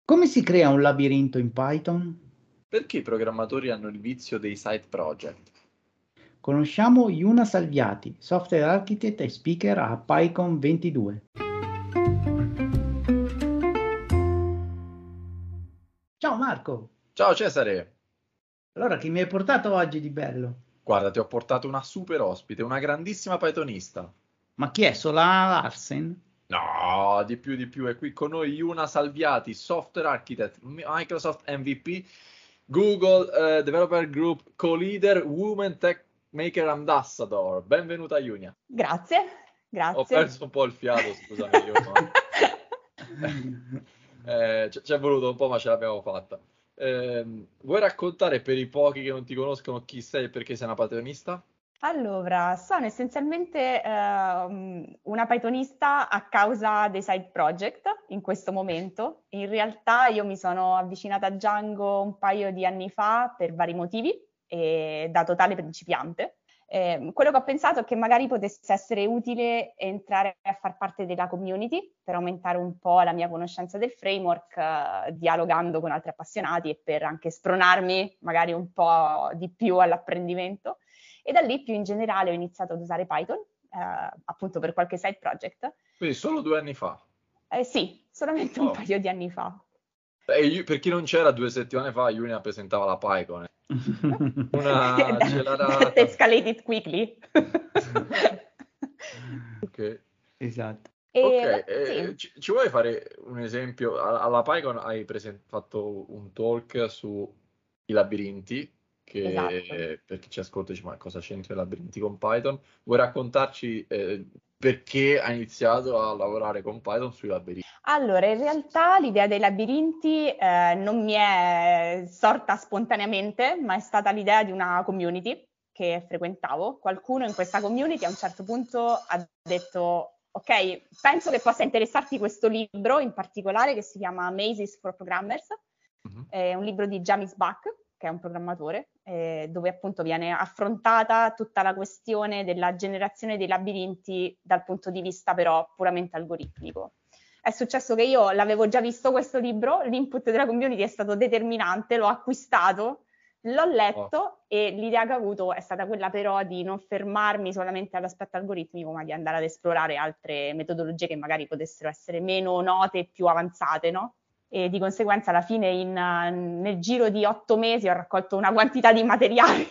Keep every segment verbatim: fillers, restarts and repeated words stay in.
Come si crea un labirinto in Python? Perché i programmatori hanno il vizio dei side project? Conosciamo Yuna Salviati, software architect e speaker a PyCon ventidue. Ciao Marco, Ciao Cesare! allora che mi hai portato oggi di bello? Guarda, ti ho portato una super ospite, una grandissima Pythonista. Ma chi è? Solana Larsen? No, di più di più, è qui con noi Yuna Salviati, software architect, Microsoft M V P, Google eh, Developer Group co-leader, Women Tech Maker Ambassador. Benvenuta Yuna. Grazie, Ho grazie. perso un po' il fiato, scusami Yuna. Eh, ci ci è voluto un po', ma ce l'abbiamo fatta. Ehm, vuoi raccontare per i pochi che non ti conoscono chi sei e perché sei una Pythonista? Allora, sono essenzialmente ehm, una Pythonista a causa dei side project in questo momento. In realtà io mi sono avvicinata a Django un paio di anni fa per vari motivi, e da totale principiante. Eh, quello che ho pensato è che magari potesse essere utile entrare a far parte della community per aumentare un po' la mia conoscenza del framework, eh, dialogando con altri appassionati e per anche spronarmi magari un po' di più all'apprendimento. E da lì più in generale ho iniziato ad usare Python, eh, appunto per qualche side project. Quindi solo due anni fa. Eh, sì, solamente un Oh. paio di anni fa. E io- per chi non c'era, due settimane fa Julia presentava la PyCon. Una ce l'ha That data. escalated quickly. Ok, Esatto. ok, E, la- eh, sì, ci, ci vuoi fare un esempio? A- Alla PyCon hai presen- fatto un talk sui labirinti, esatto. che per chi ci ascolta dice ma cosa c'entra i labirinti con Python? Vuoi raccontarci eh, perché hai iniziato a lavorare con Python sui labirinti? Allora, in realtà l'idea dei labirinti eh, non mi è sorta spontaneamente, ma è stata l'idea di una community che frequentavo. Qualcuno in questa community a un certo punto ha detto: ok, penso che possa interessarti questo libro in particolare che si chiama Mazes for Programmers. Mhm. È un libro di James Buck, che è un programmatore, eh, dove appunto viene affrontata tutta la questione della generazione dei labirinti dal punto di vista però puramente algoritmico. È successo che io l'avevo già visto questo libro, l'input della community è stato determinante, l'ho acquistato, l'ho Oh. letto e l'idea che ho avuto è stata quella però di non fermarmi solamente all'aspetto algoritmico, ma di andare ad esplorare altre metodologie che magari potessero essere meno note e più avanzate, no? E di conseguenza alla fine in, nel giro di otto mesi ho raccolto una quantità di materiale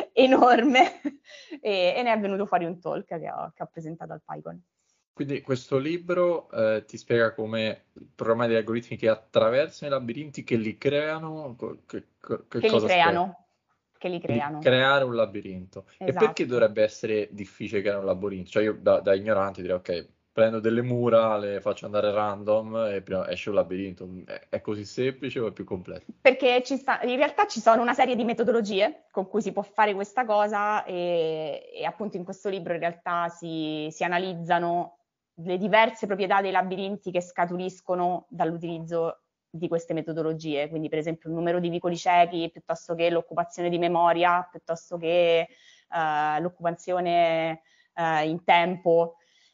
enorme e, e ne è venuto fuori un talk che ho, che ho presentato al PyCon. Quindi questo libro eh, ti spiega come il programma degli algoritmi che attraversano i labirinti, che li creano, co- che, co- che Che li cosa spiega? creano, che li Di creano. creare un labirinto. E perché Esatto. dovrebbe essere difficile creare un labirinto? Cioè io da, da ignorante direi ok, prendo delle mura, le faccio andare random e prima esce un labirinto. È, è così semplice o è più complesso? Perché ci sta, in realtà ci sono una serie di metodologie con cui si può fare questa cosa e, e appunto in questo libro in realtà si, si analizzano le diverse proprietà dei labirinti che scaturiscono dall'utilizzo di queste metodologie, quindi per esempio il numero di vicoli ciechi, piuttosto che l'occupazione di memoria, piuttosto che uh, l'occupazione uh, in tempo.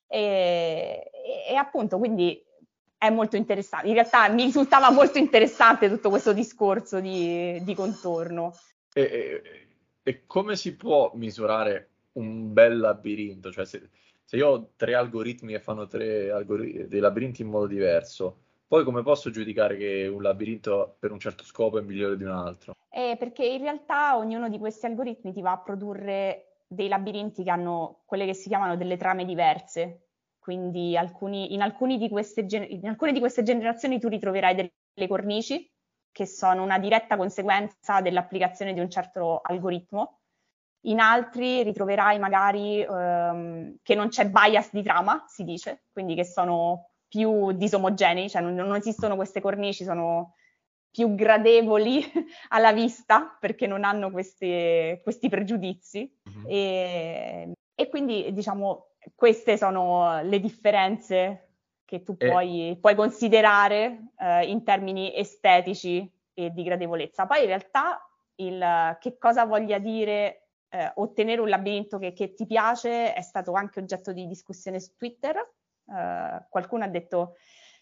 E, e, e appunto quindi è molto interessante. In realtà mi risultava molto interessante tutto questo discorso di, di contorno. E, e- e come si può misurare un bel labirinto? Cioè se, se io ho tre algoritmi che fanno tre algori- dei labirinti in modo diverso, poi come posso giudicare che un labirinto per un certo scopo è migliore di un altro? Eh, perché in realtà ognuno di questi algoritmi ti va a produrre dei labirinti che hanno quelle che si chiamano delle trame diverse. Quindi alcuni, in, alcuni di queste, in alcune di queste generazioni tu ritroverai delle cornici che sono una diretta conseguenza dell'applicazione di un certo algoritmo. In altri ritroverai magari ehm, che non c'è bias di trama, si dice, quindi che sono più disomogenei, cioè non, non esistono queste cornici, sono più gradevoli alla vista perché non hanno queste, questi pregiudizi. Mhm. E, e quindi diciamo queste sono le differenze che tu E, puoi, puoi considerare eh, in termini estetici e di gradevolezza. Poi in realtà il che cosa voglia dire eh, ottenere un labirinto che, che ti piace è stato anche oggetto di discussione su Twitter. Uh, qualcuno ha detto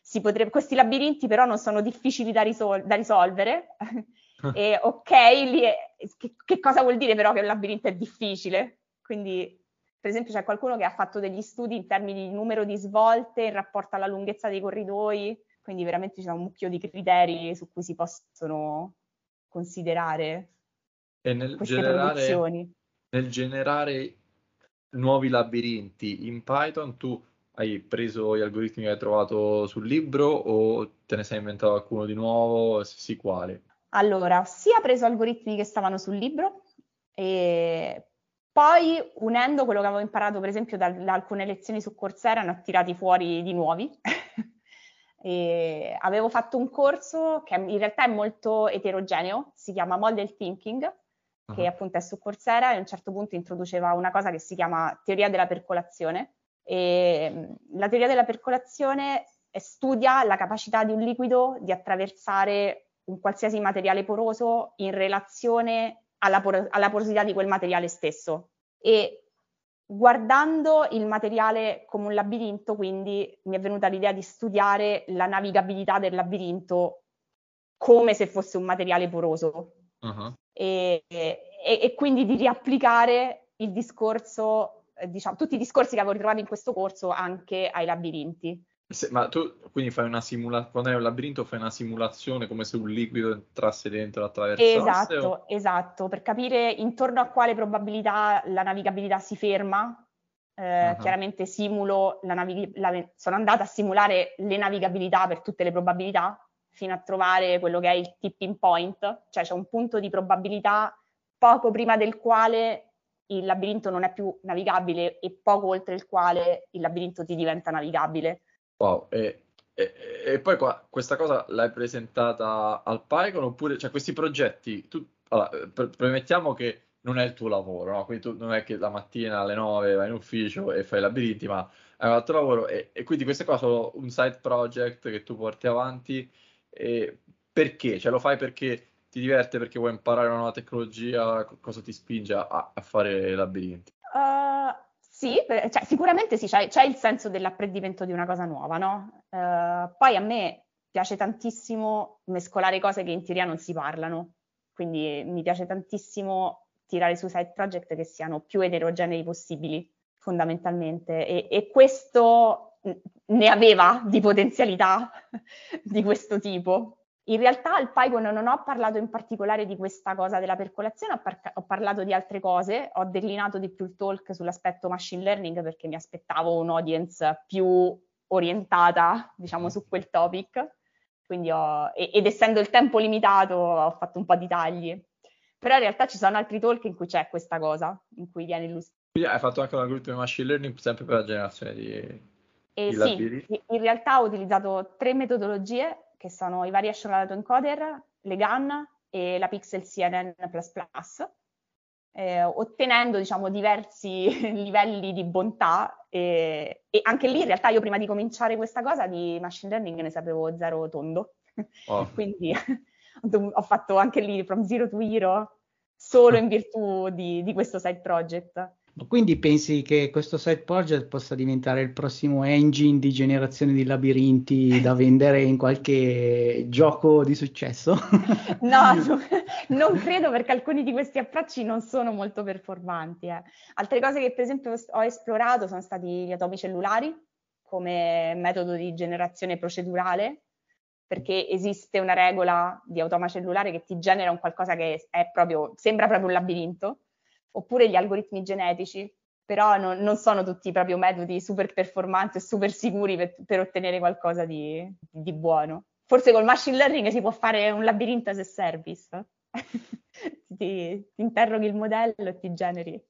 si potrebbe, questi labirinti però non sono difficili da, risol- da risolvere. E ok, lì è, che, che cosa vuol dire però che un labirinto è difficile? Quindi, per esempio, c'è qualcuno che ha fatto degli studi in termini di numero di svolte in rapporto alla lunghezza dei corridoi, quindi veramente c'è un mucchio di criteri su cui si possono considerare E nel queste generare, produzioni. nel generare nuovi labirinti in Python, tu hai preso gli algoritmi che hai trovato sul libro o te ne sei inventato qualcuno di nuovo? Se sì, quale? Allora, ho sia preso algoritmi che stavano sul libro e poi unendo quello che avevo imparato per esempio da, da alcune lezioni su Coursera ne ho tirati fuori di nuovi. E avevo fatto un corso che in realtà è molto eterogeneo, si chiama Model Thinking, che Uh-huh. appunto è su Coursera e a un certo punto introduceva una cosa che si chiama teoria della percolazione. E la teoria della percolazione studia la capacità di un liquido di attraversare un qualsiasi materiale poroso in relazione alla, por- alla porosità di quel materiale stesso. E guardando il materiale come un labirinto, quindi mi è venuta l'idea di studiare la navigabilità del labirinto come se fosse un materiale poroso. Uh-huh. E, e, e quindi di riapplicare il discorso, eh, diciamo, tutti i discorsi che avevo ritrovato in questo corso anche ai labirinti. Se- ma tu quindi fai una simulazione, quando hai un labirinto fai una simulazione come se un liquido entrasse dentro e attraversasse? O... Esatto, esatto, per capire intorno a quale probabilità la navigabilità si ferma. Eh, Uh-huh. chiaramente simulo la navig- la, sono andata a simulare le navigabilità per tutte le probabilità fino a trovare quello che è il tipping point, cioè c'è un punto di probabilità poco prima del quale il labirinto non è più navigabile e poco oltre il quale il labirinto ti diventa navigabile. Wow, e, e- e poi qua, questa cosa l'hai presentata al PyCon oppure, cioè questi progetti, tu, allora, eh, pre- premettiamo che non è il tuo lavoro, no? Quindi tu non è che la mattina alle nove vai in ufficio e fai i labirinti, ma è un altro lavoro e, e quindi queste qua sono un side project che tu porti avanti e perché? Cioè lo fai perché ti diverte, perché vuoi imparare una nuova tecnologia, co- cosa ti spinge a, a fare i labirinti? Uh, sì, per- cioè, sicuramente sì, c'è, c'è il senso dell'apprendimento di una cosa nuova, no? Uh, poi a me piace tantissimo mescolare cose che in teoria non si parlano, quindi mi piace tantissimo tirare su side project che siano più eterogenei possibili, fondamentalmente, e, e questo ne aveva di potenzialità di questo tipo. In realtà al PyCon non ho parlato in particolare di questa cosa della percolazione, ho, par- ho parlato di altre cose, ho declinato di più il talk sull'aspetto machine learning perché mi aspettavo un'audience più orientata, diciamo, su quel topic, quindi ho, ed essendo il tempo limitato ho fatto un po' di tagli. Però in realtà ci sono altri talk in cui c'è questa cosa, in cui viene illustrata. Quindi hai fatto anche un algoritmo di machine learning sempre per la generazione di, E di sì, labirinti? in realtà ho utilizzato tre metodologie che sono i variational autoencoder, le GAN e la Pixel C N N plus plus, eh, ottenendo diciamo diversi livelli di bontà e, e anche lì in realtà io prima di cominciare questa cosa di machine learning ne sapevo zero tondo, Oh. quindi ho fatto anche lì from zero to hero solo in virtù di, di questo side project. Quindi pensi che questo side project possa diventare il prossimo engine di generazione di labirinti da vendere in qualche gioco di successo? No, no, non credo perché alcuni di questi approcci non sono molto performanti. Eh. Altre cose che per esempio ho esplorato sono stati gli atomi cellulari come metodo di generazione procedurale, perché esiste una regola di automa cellulare che ti genera un qualcosa che è proprio, sembra proprio un labirinto, oppure gli algoritmi genetici, però non, non sono tutti proprio metodi super performanti e super sicuri per, per ottenere qualcosa di, di buono. Forse col machine learning si può fare un labirinto as a service. ti, ti interroghi il modello e ti generi.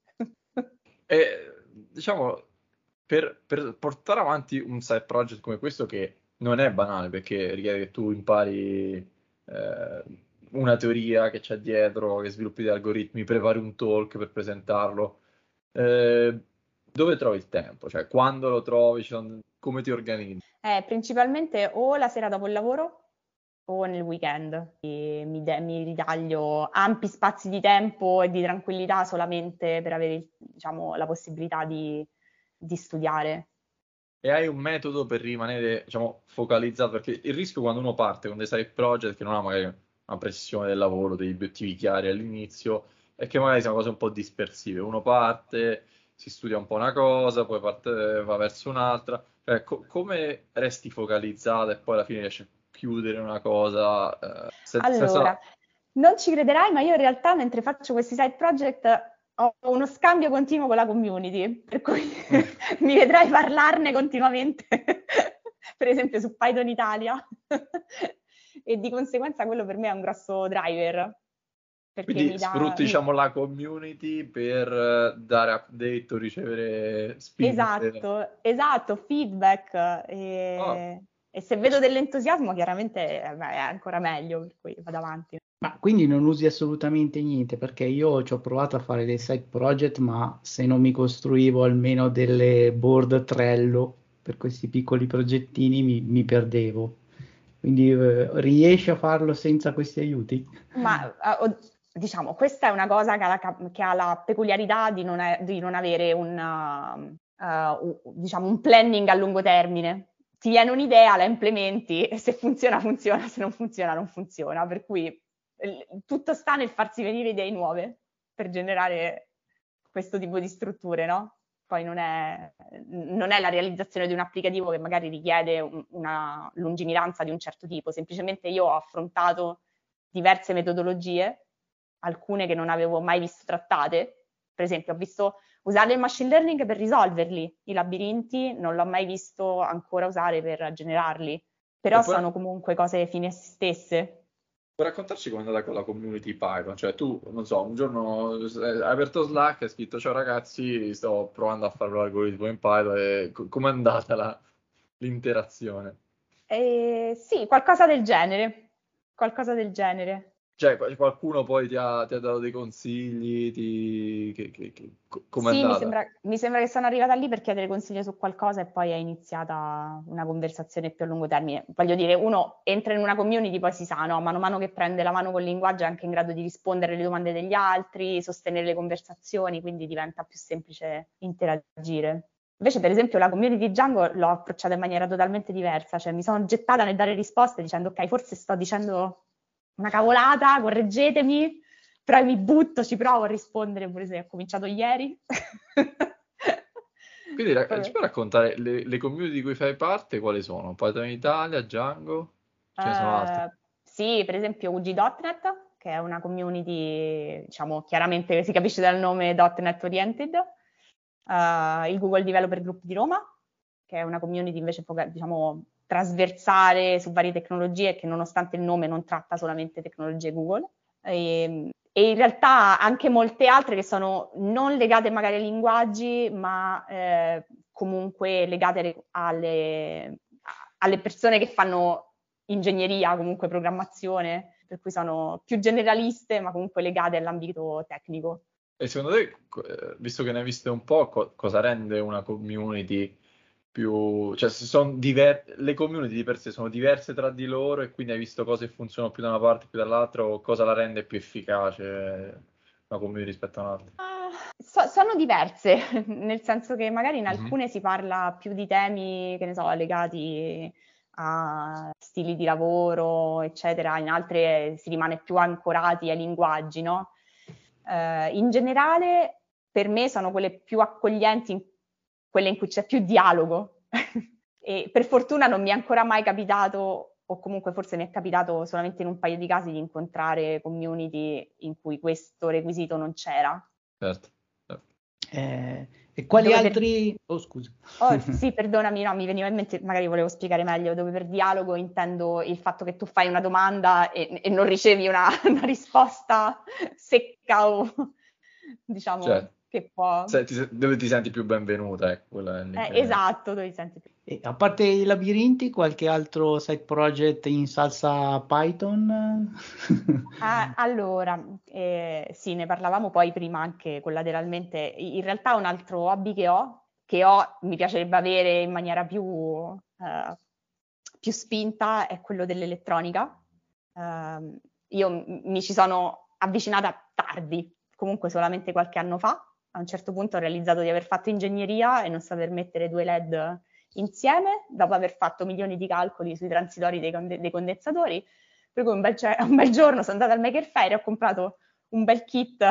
E diciamo, per, per portare avanti un side project come questo, che non è banale perché richiede che tu impari eh, una teoria che c'è dietro, che sviluppi degli algoritmi, prepari un talk per presentarlo, eh, dove trovi il tempo? Cioè, quando lo trovi? Cioè, come ti organizzi? Eh, principalmente o la sera dopo il lavoro o nel weekend. E mi, de- mi ritaglio ampi spazi di tempo e di tranquillità solamente per avere, diciamo, la possibilità di, di studiare. e hai un metodo per rimanere, diciamo, focalizzato, perché il rischio quando uno parte con dei side project che non ha magari una pressione del lavoro, degli obiettivi chiari all'inizio, è che magari sono cose un po' dispersive. Uno parte, si studia un po' una cosa, poi parte, va verso un'altra. Cioè, co- come resti focalizzata e poi alla fine riesci a chiudere una cosa eh, se- Allora, senza... non ci crederai, ma io in realtà mentre faccio questi side project ho uno scambio continuo con la community, per cui Mm. mi vedrai parlarne continuamente, per esempio su Python Italia, e di conseguenza quello per me è un grosso driver, perché Quindi mi dà... sfrutti, mi- diciamo, la community per eh, dare update o ricevere spinte. Esatto, esatto, feedback, Ah, e, e se vedo dell'entusiasmo chiaramente eh, beh, è ancora meglio, per cui vado avanti. Ma quindi non usi assolutamente niente, perché io ci ho provato a fare dei side project, ma se non mi costruivo almeno delle board Trello per questi piccoli progettini mi, mi perdevo. Quindi eh, riesci a farlo senza questi aiuti? Ma eh, o- diciamo, questa è una cosa che ha la, cap- che ha la peculiarità di non, è- di non avere un, uh, uh, un- diciamo, un planning a lungo termine. Ti viene un'idea, la implementi e se funziona, funziona, se non funziona, non funziona. Per cui eh, tutto sta nel farsi venire idee nuove per generare questo tipo di strutture, no? Poi non è, non è la realizzazione di un applicativo che magari richiede un- una lungimiranza di un certo tipo, semplicemente io ho affrontato diverse metodologie, alcune che non avevo mai visto trattate. Per esempio, ho visto usare il machine learning per risolverli, i labirinti non l'ho mai visto ancora usare per generarli, e però poi sono comunque cose fine a se stesse. puoi raccontarci come è andata con la community Python? Cioè tu, non so, un giorno eh, hai aperto Slack e hai scritto ciao ragazzi, sto provando a fare l'algoritmo in Python e co- com'è andata la- l'interazione? Eh, sì, qualcosa del genere, qualcosa del genere. Cioè qu- qualcuno poi ti ha, ti ha dato dei consigli, ti... che, che- che- co- com'è Sì, mi andata? sembra, mi sembra che sono arrivata lì per chiedere consigli su qualcosa e poi è iniziata una conversazione più a lungo termine. Voglio dire, uno entra in una community, poi si sa, no? Mano a mano che prende la mano col linguaggio è anche in grado di rispondere alle domande degli altri, sostenere le conversazioni, quindi diventa più semplice interagire. Invece, per esempio, la community Django l'ho approcciata in maniera totalmente diversa, cioè mi sono gettata nel dare risposte dicendo ok, forse sto dicendo una cavolata, correggetemi, però mi butto, ci provo a rispondere pure se ho cominciato ieri. Quindi ra- ci puoi raccontare le, le community di cui fai parte, quali sono? Python Italia, Django? Ce ne sono altre? Uh, sì, per esempio U G punto net, che è una community, diciamo, chiaramente si capisce dal nome .punto net oriented, uh, il Google Developer Group di Roma, che è una community invece, diciamo, trasversale su varie tecnologie, che nonostante il nome non tratta solamente tecnologie Google, e, e in realtà anche molte altre che sono non legate magari ai linguaggi, ma eh, comunque legate alle, alle persone che fanno ingegneria, comunque programmazione, per cui sono più generaliste, ma comunque legate all'ambito tecnico. E secondo te, co- eh, visto che ne hai viste un po', co- cosa rende una community più... cioè se sono diver- le community di per sé sono diverse tra di loro e quindi hai visto cose che funzionano più da una parte più dall'altra o cosa la rende più efficace una community rispetto a un'altra? Ah, so- sono diverse, nel senso che magari in Mhm. alcune si parla più di temi, che ne so, legati a stili di lavoro, eccetera, in altre si rimane più ancorati ai linguaggi, no? Eh, in generale, per me sono quelle più accoglienti, in- quelle in cui c'è più dialogo. E per fortuna non mi è ancora mai capitato, o comunque forse mi è capitato solamente in un paio di casi, di incontrare community in cui questo requisito non c'era. Certo, certo. Eh, e quali Dove per... altri... Oh, scusa. Oh, sì, perdonami, no, mi veniva in mente, magari volevo spiegare meglio, dove per dialogo intendo il fatto che tu fai una domanda e, e non ricevi una, una risposta secca o diciamo Certo. che può... Se- ti- dove ti senti più benvenuta, ecco, quello è Eh, l'intendimento. esatto, dove ti senti più. E a parte i labirinti, qualche altro side project in salsa Python? Ah, allora, eh, sì, ne parlavamo poi prima anche collateralmente. In realtà un altro hobby che ho, che ho, mi piacerebbe avere in maniera più, eh, più spinta, è quello dell'elettronica. Eh, io m- mi ci sono avvicinata tardi, comunque solamente qualche anno fa. A un certo punto ho realizzato di aver fatto ingegneria e non saper mettere due L E D insieme, dopo aver fatto milioni di calcoli sui transitori dei, conde- dei condensatori, per cui un bel, cioè, un bel giorno sono andata al Maker Faire e ho comprato un bel kit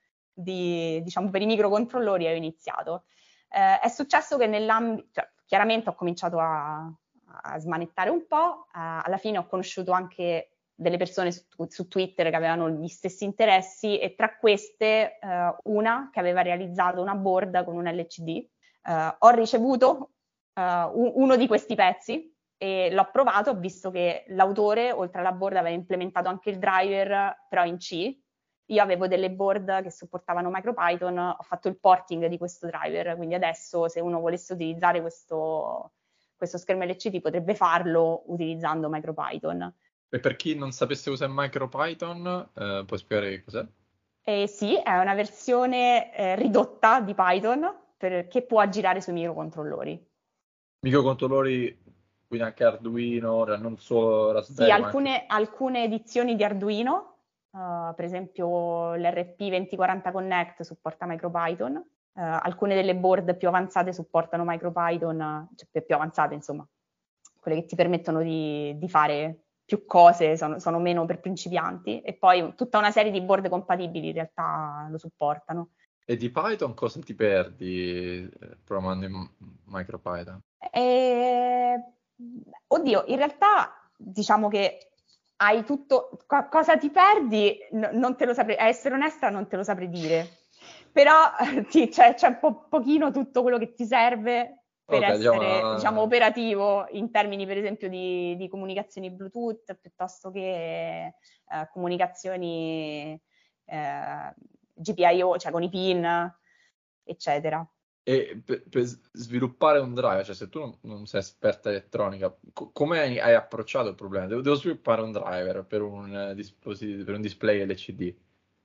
di, diciamo, per i microcontrollori e ho iniziato. Eh, è successo che nell'ambito, cioè, chiaramente ho cominciato a, a smanettare un po', eh, alla fine ho conosciuto anche delle persone su, su Twitter che avevano gli stessi interessi e tra queste eh, una che aveva realizzato una board con un L C D. Eh, ho ricevuto eh, uno di questi pezzi e l'ho provato, ho visto che l'autore oltre alla board aveva implementato anche il driver però in C. Io avevo delle board che supportavano MicroPython, ho fatto il porting di questo driver, quindi adesso se uno volesse utilizzare questo, questo schermo L C D potrebbe farlo utilizzando MicroPython. E per chi non sapesse usare MicroPython, eh, puoi spiegare che cos'è? Eh, sì, è una versione eh, ridotta di Python per, che può aggirare sui microcontrollori. Microcontrollori, quindi anche Arduino, cioè non solo Raspberry, Sì, ma alcune, anche... alcune edizioni di Arduino, uh, per esempio l'R P venti quaranta Connect supporta MicroPython, uh, alcune delle board più avanzate supportano MicroPython, cioè più, più avanzate insomma, quelle che ti permettono di, di fare più cose, sono, sono meno per principianti, e poi tutta una serie di board compatibili in realtà lo supportano. E di Python cosa ti perdi eh, programmando in MicroPython? E... Oddio, in realtà diciamo che hai tutto, co- cosa ti perdi? No, non te lo saprei, a essere onesta non te lo saprei dire, però sì, c'è, c'è un po' pochino tutto quello che ti serve per Ok, diciamo, essere, diciamo, uh, operativo in termini per esempio di, di comunicazioni Bluetooth piuttosto che eh, comunicazioni eh, G P I O, cioè con i pin, eccetera. e per, per sviluppare un driver, cioè se tu non, non sei esperta elettronica, co- come hai, hai approcciato il problema? Devo, devo sviluppare un driver per un, eh, dispositivo, per un display L C D.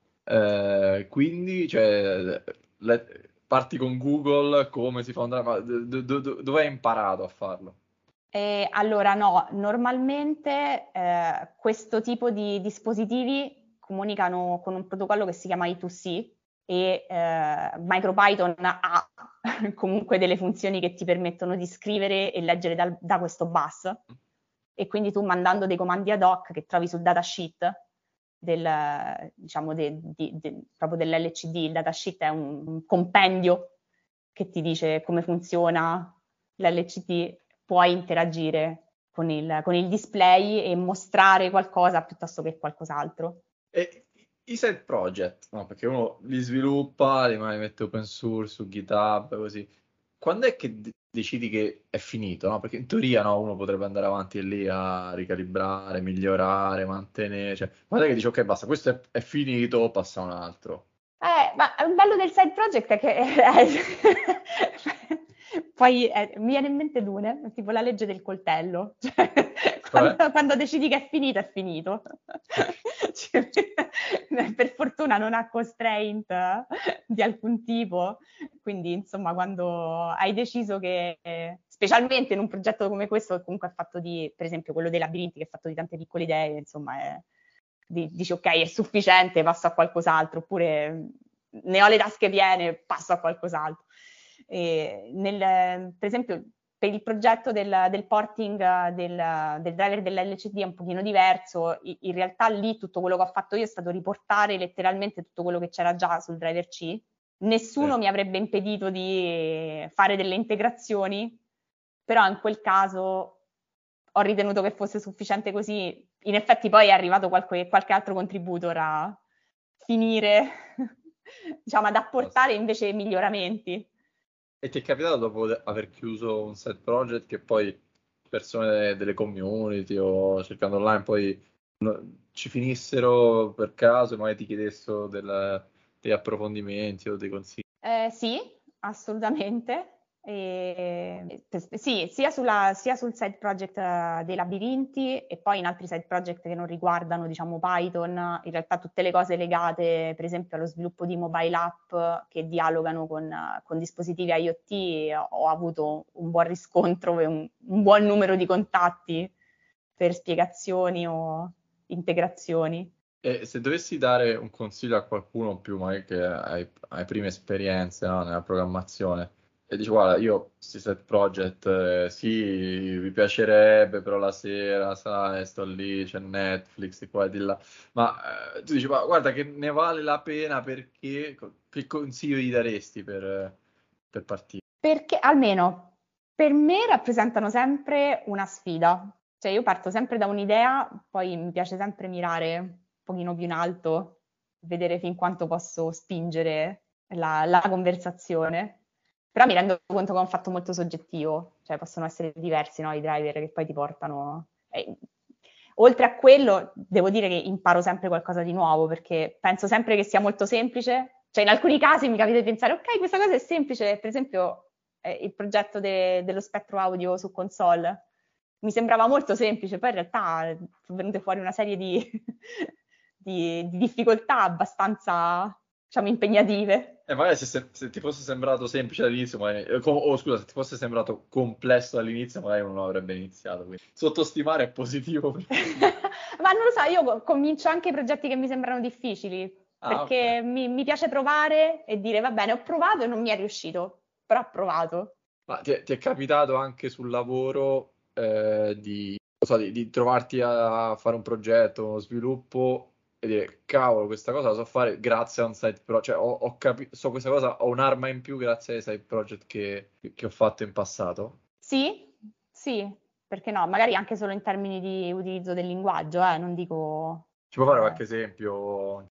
Eh, quindi, cioè, le- parti con Google, come si fa un driver? Ma do- do- do- dove hai imparato a farlo? Eh, allora no, normalmente eh, questo tipo di dispositivi comunicano con un protocollo che si chiama I due C e eh, MicroPython ha comunque delle funzioni che ti permettono di scrivere e leggere dal, da questo bus, e quindi tu mandando dei comandi ad hoc che trovi sul datasheet del, diciamo de, di, de, proprio dell'L C D, il datasheet è un, un compendio che ti dice come funziona l'L C D, puoi interagire con il, con il display e mostrare qualcosa piuttosto che qualcos'altro. E i side project, no? Perché uno li sviluppa, li mette open source su GitHub, così. Quando è che de- decidi che è finito, no? Perché in teoria, no, uno potrebbe andare avanti lì a ricalibrare, migliorare, mantenere, cioè, quando è che dici ok, basta, questo è, è finito, passa a un altro. Eh, ma il bello del side project è che poi eh, mi viene in mente Dune, tipo la legge del coltello, cioè, Cioè? quando, quando decidi che è finito, è finito. Cioè, per fortuna non ha constraint di alcun tipo, quindi insomma quando hai deciso che, specialmente in un progetto come questo, che comunque è fatto di, per esempio quello dei labirinti, che è fatto di tante piccole idee, insomma è dici ok, è sufficiente, passo a qualcos'altro, oppure ne ho le tasche piene, passo a qualcos'altro. E nel, per esempio, per il progetto del, del porting del, del driver dell'L C D è un pochino diverso, in realtà lì tutto quello che ho fatto io è stato riportare letteralmente tutto quello che c'era già sul driver C. Nessuno Sì. mi avrebbe impedito di fare delle integrazioni, però in quel caso ho ritenuto che fosse sufficiente così. In effetti poi è arrivato qualche, qualche altro contributor a finire, diciamo, ad apportare invece miglioramenti. E ti è capitato dopo de- aver chiuso un set project che poi persone delle community o cercando online poi no- ci finissero per caso e magari ti chiedessero del- degli approfondimenti o dei consigli? Eh, sì, assolutamente. E, sì, sia, sulla, sia sul side project uh, dei labirinti e poi in altri side project che non riguardano, diciamo, Python, in realtà tutte le cose legate, per esempio, allo sviluppo di mobile app che dialogano con, uh, con dispositivi IoT, ho avuto un buon riscontro e un, un buon numero di contatti per spiegazioni o integrazioni. E se dovessi dare un consiglio a qualcuno più magari che ha, ha prime esperienze, no, nella programmazione, e dici guarda, io questi set project, eh, sì, mi piacerebbe, però la sera, sai, sto lì, c'è Netflix, di qua e di là, ma eh, tu dici, ma guarda che ne vale la pena perché, che consiglio gli daresti per, per partire? Perché almeno per me rappresentano sempre una sfida. Cioè io parto sempre da un'idea, poi mi piace sempre mirare un pochino più in alto, vedere fin quanto posso spingere la, la conversazione. Però mi rendo conto che è un fatto molto soggettivo, cioè possono essere diversi, no, i driver che poi ti portano. Eh, oltre a quello, devo dire che imparo sempre qualcosa di nuovo, perché penso sempre che sia molto semplice. Cioè in alcuni casi mi capita di pensare, ok, questa cosa è semplice, per esempio eh, il progetto de- dello spettro audio su console mi sembrava molto semplice, poi in realtà sono venute fuori una serie di, di, di difficoltà abbastanza, diciamo, impegnative. E magari se, se- se ti fosse sembrato semplice all'inizio, magari, eh, com- oh, scusa, se ti fosse sembrato complesso all'inizio, magari non avrebbe iniziato. Quindi. Sottostimare è positivo. Per... Ma non lo so, io comincio anche i progetti che mi sembrano difficili, Ah, perché ok. mi, mi piace provare e dire, va bene, ho provato e non mi è riuscito, però ho provato. Ma ti è, ti è capitato anche sul lavoro eh, di, non so, di, di trovarti a fare un progetto, uno sviluppo e dire, cavolo, questa cosa la so fare grazie a un side project, cioè ho, ho capito, so questa cosa, ho un'arma in più grazie ai side project che, che ho fatto in passato? Sì, sì, perché no? Magari anche solo in termini di utilizzo del linguaggio, eh, non dico... Ci può fare eh, qualche esempio?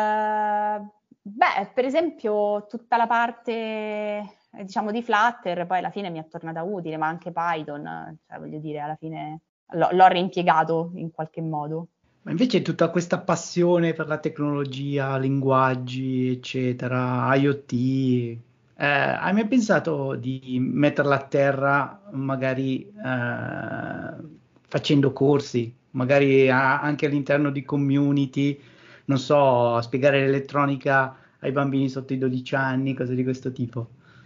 Eh, beh, per esempio, tutta la parte, eh, diciamo, di Flutter, poi alla fine mi è tornata utile, ma anche Python, cioè voglio dire, alla fine l'ho, l'ho reimpiegato in qualche modo. Ma invece tutta questa passione per la tecnologia, linguaggi, eccetera, IoT, eh, hai mai pensato di metterla a terra magari eh, facendo corsi, magari a- anche all'interno di community, non so, a spiegare l'elettronica ai bambini sotto i dodici anni, cose di questo tipo?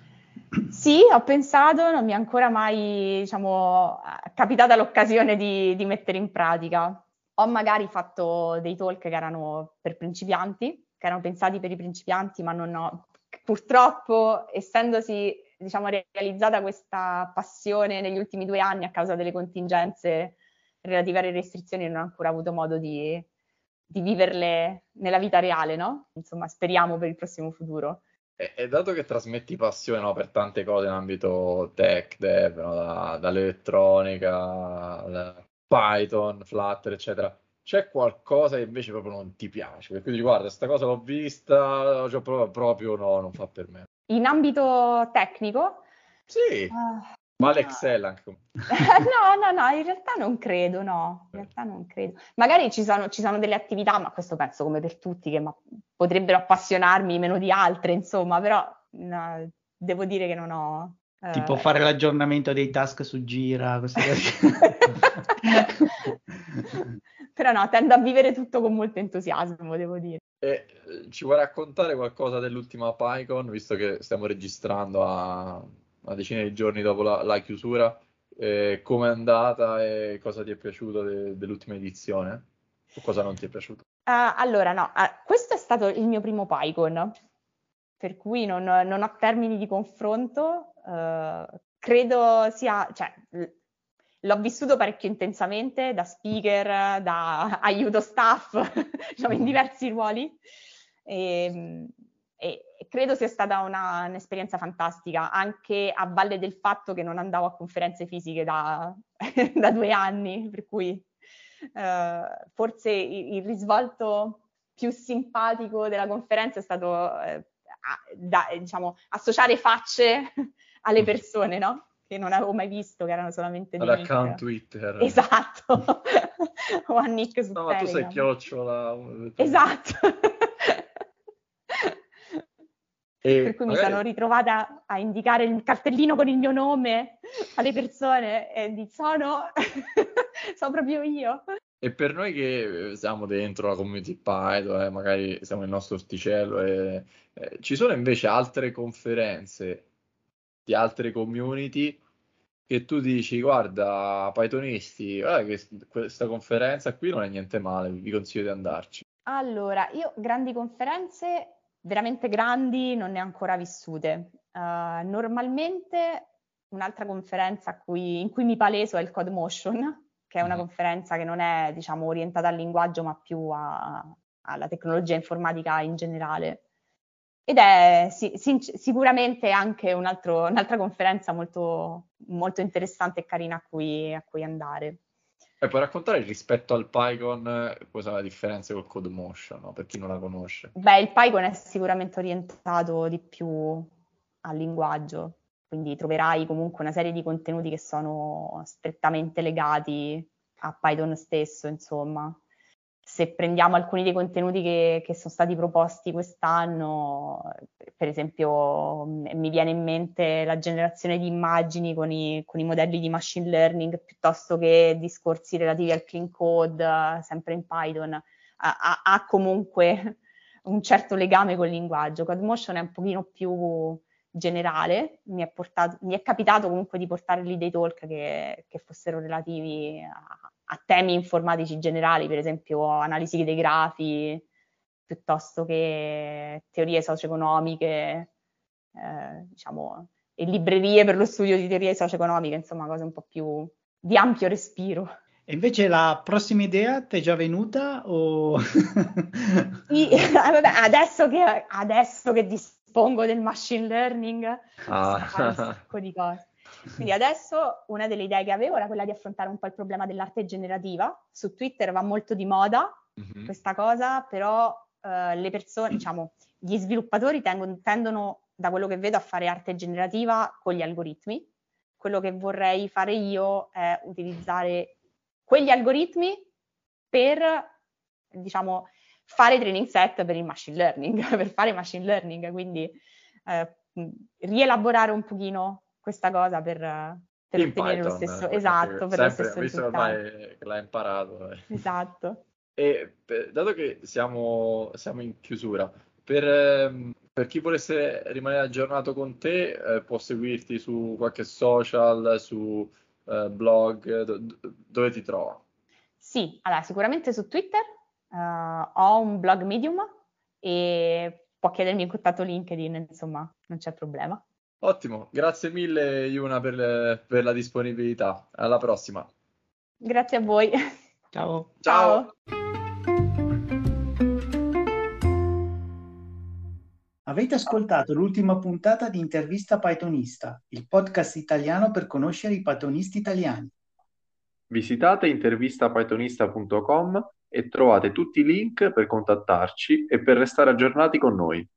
Sì, ho pensato, non mi è ancora mai, diciamo, capitata l'occasione di, di mettere in pratica. Ho magari fatto dei talk che erano per principianti, che erano pensati per i principianti, ma non ho, purtroppo, essendosi, diciamo, realizzata questa passione negli ultimi due anni a causa delle contingenze relative alle restrizioni, non ho ancora avuto modo di, di viverle nella vita reale, no? Insomma, speriamo per il prossimo futuro. E, e dato che trasmetti passione, no, per tante cose in ambito tech, dev, no, da- dall'elettronica, al Python, Flutter, eccetera, c'è qualcosa che invece proprio non ti piace? Per cui dici, guarda, questa cosa l'ho vista, cioè, proprio, proprio no, non fa per me. In ambito tecnico, Sì, ah, vale ma- Excel anche. no, no, no, in realtà non credo, no, in realtà non credo. Magari ci sono, ci sono delle attività, ma questo penso come per tutti, che ma- potrebbero appassionarmi meno di altre, insomma, però no, devo dire che non ho... Tipo eh, fare l'aggiornamento dei task su Gira, queste cose. Però no, tendo a vivere tutto con molto entusiasmo, devo dire. E eh, ci vuoi raccontare qualcosa dell'ultima PyCon, visto che stiamo registrando a una decina di giorni dopo la, la chiusura? Eh, come è andata e cosa ti è piaciuto de- dell'ultima edizione? O cosa non ti è piaciuto? Ah, allora, no, ah, questo è stato il mio primo PyCon, per cui non, non ho termini di confronto. eh, credo sia, cioè, l- l'ho vissuto parecchio intensamente da speaker, da aiuto staff, diciamo in diversi ruoli. E, e credo sia stata una- un'esperienza fantastica, anche a valle del fatto che non andavo a conferenze fisiche da, da due anni, per cui eh, forse il, il risvolto più simpatico della conferenza è stato eh, a, da, diciamo, associare facce alle persone, no? Che non avevo mai visto, che erano solamente dei All'account nick. Twitter. Esatto, o a nick su No, ma tu sei Telegram. chiocciola. Esatto. Per E cui mi sono magari ritrovata a indicare il cartellino con il mio nome alle persone e di sono, sono proprio io. e per noi che eh, siamo dentro la community Python, eh, magari siamo nel nostro orticello, e, eh, ci sono invece altre conferenze di altre community che tu dici, guarda, Pythonisti, guarda che s- questa conferenza qui non è niente male, vi consiglio di andarci. Allora, io grandi conferenze, veramente grandi, non ne ho ancora vissute. Uh, normalmente un'altra conferenza a cui, in cui mi paleso è il CodeMotion, che è una conferenza che non è, diciamo, orientata al linguaggio, ma più a, alla tecnologia informatica in generale. Ed è sì, sì, sicuramente anche un altro, un'altra conferenza molto, molto interessante e carina a cui, a cui andare. E puoi raccontare rispetto al Python cosa è la differenza col CodeMotion, no? Per chi non la conosce? Beh, il Python è sicuramente orientato di più al linguaggio, quindi troverai comunque una serie di contenuti che sono strettamente legati a Python stesso, insomma. Se prendiamo alcuni dei contenuti che, che sono stati proposti quest'anno, per esempio mi viene in mente la generazione di immagini con i, con i modelli di machine learning, piuttosto che discorsi relativi al clean code, sempre in Python, ha, ha, ha comunque un certo legame col linguaggio. CodeMotion è un pochino più generale, mi è, portato, mi è capitato comunque di portare lì dei talk che, che fossero relativi a, a temi informatici generali, per esempio analisi dei grafi, piuttosto che teorie socio-economiche, eh, diciamo, e librerie per lo studio di teorie socio-economiche, insomma, cose un po' più di ampio respiro. E invece la prossima idea ti è già venuta o... Sì, vabbè, adesso che, adesso che dispongo del machine learning, Ah. si fa un sacco di cose. Quindi adesso una delle idee che avevo era quella di affrontare un po' il problema dell'arte generativa. Su Twitter va molto di moda mm-hmm. questa cosa, però eh, le persone, diciamo, gli sviluppatori tengono, tendono, da quello che vedo, a fare arte generativa con gli algoritmi. Quello che vorrei fare io è utilizzare quegli algoritmi per, diciamo, fare training set per il machine learning, per fare machine learning, quindi eh, rielaborare un pochino questa cosa per, per ottenere Python, lo stesso, esatto, per sempre, lo stesso visto risultato. Visto che l'hai imparato. Eh. Esatto. E per, dato che siamo, siamo in chiusura, per, per chi volesse rimanere aggiornato con te, eh, può seguirti su qualche social, su eh, blog, do, dove ti trova? Sì, allora sicuramente su Twitter, uh, ho un blog Medium e può chiedermi in contatto LinkedIn, insomma, non c'è problema. Ottimo, grazie mille Yuna per, per la disponibilità. Alla prossima. Grazie a voi. Ciao. Ciao. Avete ascoltato l'ultima puntata di Intervista Pythonista, il podcast italiano per conoscere i pythonisti italiani. Visitate intervista pythonista punto com e trovate tutti i link per contattarci e per restare aggiornati con noi.